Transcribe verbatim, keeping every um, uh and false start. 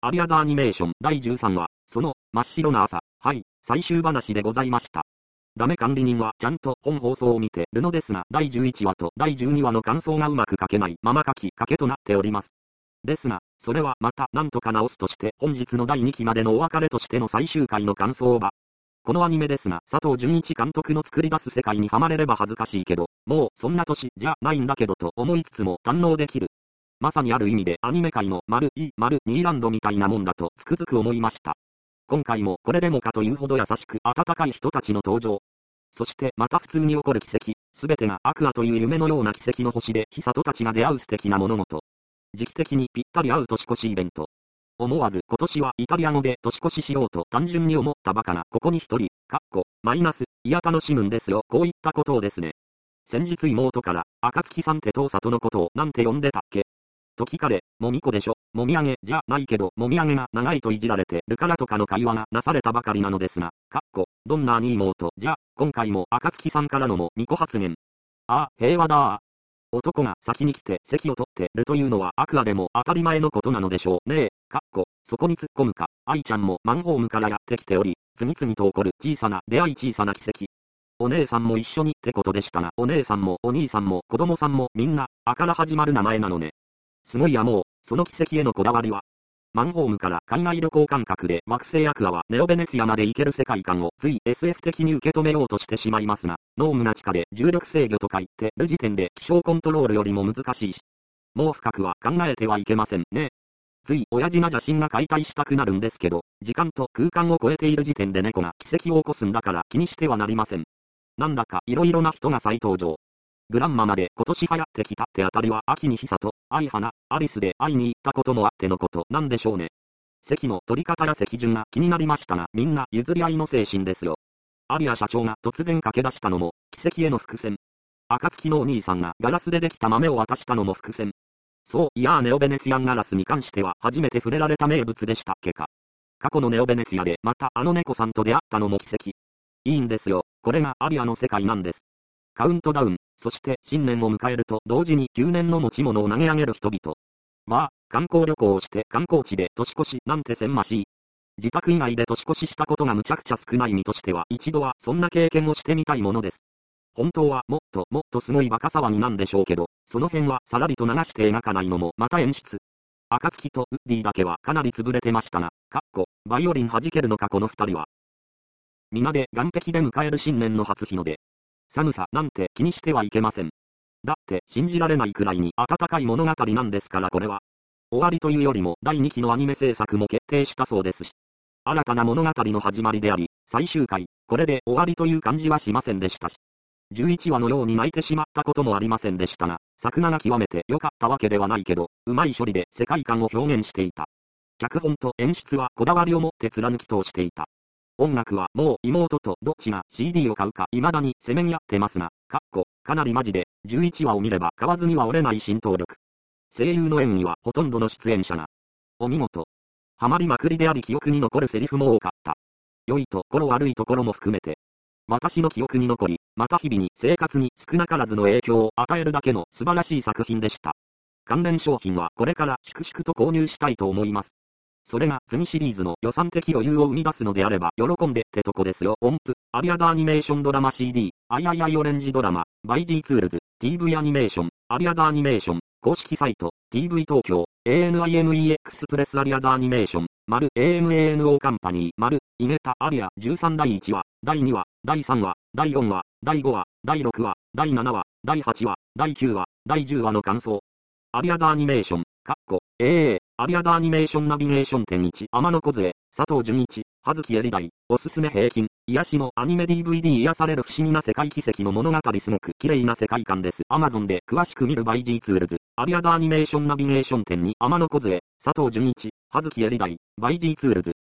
アリアダアニメーションだいじゅうさんわ、その、真っ白な朝、はい、最終話でございました。ダメ管理人はちゃんと本放送を見てるのですが、だいじゅういちわとだいじゅうにわの感想がうまく書けないまま書きかけとなっております。ですが、それはまたなんとか直すとして本日のだいにきまでのお別れとしての最終回の感想は、このアニメですが、佐藤純一監督の作り出す世界にはまれれば恥ずかしいけど、もうそんな年じゃないんだけどと思いつつも堪能できる。まさにある意味でアニメ界の丸い丸ニーランドみたいなもんだとつくづく思いました。今回もこれでもかというほど優しく温かい人たちの登場。そしてまた普通に起こる奇跡、すべてがアクアという夢のような奇跡の星でヒサトたちが出会う素敵な物事。時期的にぴったり合う年越しイベント。思わず今年はイタリア語で年越ししようと単純に思ったバカがここに一人、かっこ、マイナス、いや楽しむんですよ、こういったことをですね。先日妹から、暁さんって父里のことをなんて呼んでたっけと聞かれ、もみこでしょ、もみあげじゃないけど、もみあげが長いといじられてるからとかの会話がなされたばかりなのですが、かっこ、どんなに妹じゃ、今回も暁さんからのもみこ発言。ああ、平和だー。男が先に来て席を取ってるというのはあくまでも当たり前のことなのでしょうねえ、かっこ、そこに突っ込むか、愛ちゃんもマンホームからやってきており、次々と起こる小さな出会い小さな奇跡。お姉さんも一緒にってことでしたが、お姉さんもお兄さんも子供さんもみんな、あから始まる名前なのね。すごいやもう、その奇跡へのこだわりは。マンホームから海外旅行感覚で惑星アクアはネオベネツィアまで行ける世界観をつい エスエフ 的に受け止めようとしてしまいますが、ノームな地下で重力制御とか言ってる時点で気象コントロールよりも難しいし、もう深くは考えてはいけませんね。つい親父な邪神が解体したくなるんですけど、時間と空間を超えている時点で猫が奇跡を起こすんだから気にしてはなりません。なんだか色々な人が再登場。グランマまで今年流行ってきたってあたりは秋にヒサと、愛花、アリスで会いに行ったこともあってのことなんでしょうね。席の取り方や席順が気になりましたが、みんな譲り合いの精神ですよ。アリア社長が突然駆け出したのも、奇跡への伏線。暁のお兄さんがガラスでできた豆を渡したのも伏線。そう、いやーネオベネツィアンガラスに関しては初めて触れられた名物でしたっけか。過去のネオベネツィアでまたあの猫さんと出会ったのも奇跡。いいんですよ、これがアリアの世界なんです。カウントダウン、そして新年を迎えると同時にきゅうねんの持ち物を投げ上げる人々。まあ、観光旅行をして観光地で年越しなんてせんましい。自宅以外で年越ししたことがむちゃくちゃ少ない身としては一度はそんな経験をしてみたいものです。本当はもっともっとすごいバカ騒ぎなんでしょうけど、その辺はさらりと流して描かないのもまた演出。暁とウッディだけはかなり潰れてましたが、かっこ、バイオリン弾けるのかこの二人は。皆で岸壁で迎える新年の初日の出。寒さなんて気にしてはいけません。だって信じられないくらいに温かい物語なんですからこれは。終わりというよりもだいにきのアニメ制作も決定したそうですし。新たな物語の始まりであり、最終回、これで終わりという感じはしませんでしたし。じゅういちわのように泣いてしまったこともありませんでしたが、作画が極めて良かったわけではないけど、うまい処理で世界観を表現していた。脚本と演出はこだわりを持って貫き通していた。音楽はもう妹とどっちが シーディー を買うか未だにせめぎ合ってますが、かっこ、かなりマジで、じゅういちわを見れば買わずには折れない浸透力。声優の演技はほとんどの出演者が、お見事。ハマりまくりであり記憶に残るセリフも多かった。良いところ悪いところも含めて。私の記憶に残り、また日々に生活に少なからずの影響を与えるだけの素晴らしい作品でした。関連商品はこれから粛々と購入したいと思います。それが次シリーズの予算的余裕を生み出すのであれば喜んでってとこですよ。音符、アリアダアニメーションドラマ シーディー、アイアイアイオレンジドラマ、バイ G ツールズ、ティーブイ アニメーション、アリアダアニメーション、公式サイト、ティーブイ 東京、エーエヌアイエムイーエックス プレスアリアダアニメーション、丸 エーエムエーエヌオー カンパニー、丸、イゲタアリアじゅうさんだいいちわ、だいにわ、だいさんわ、だいよんわ、だいごわ、だいろくわ、だいななわ、だいはちわ、だいきゅうわ、だいじゅうわの感想。アリアダアニメーション、かっこ、ええアリアダアニメーションナビゲーション点いち、天野小杖、佐藤純一、葉月エリダイ、おすすめ平均、癒しのアニメ ディーブイディー 癒される不思議な世界奇跡の物語すごく綺麗な世界観です。Amazon で詳しく見る バイ G ツールズ、アリアダアニメーションナビゲーション点に天野小杖、佐藤純一、葉月エリダイ、バイ G ツールズ。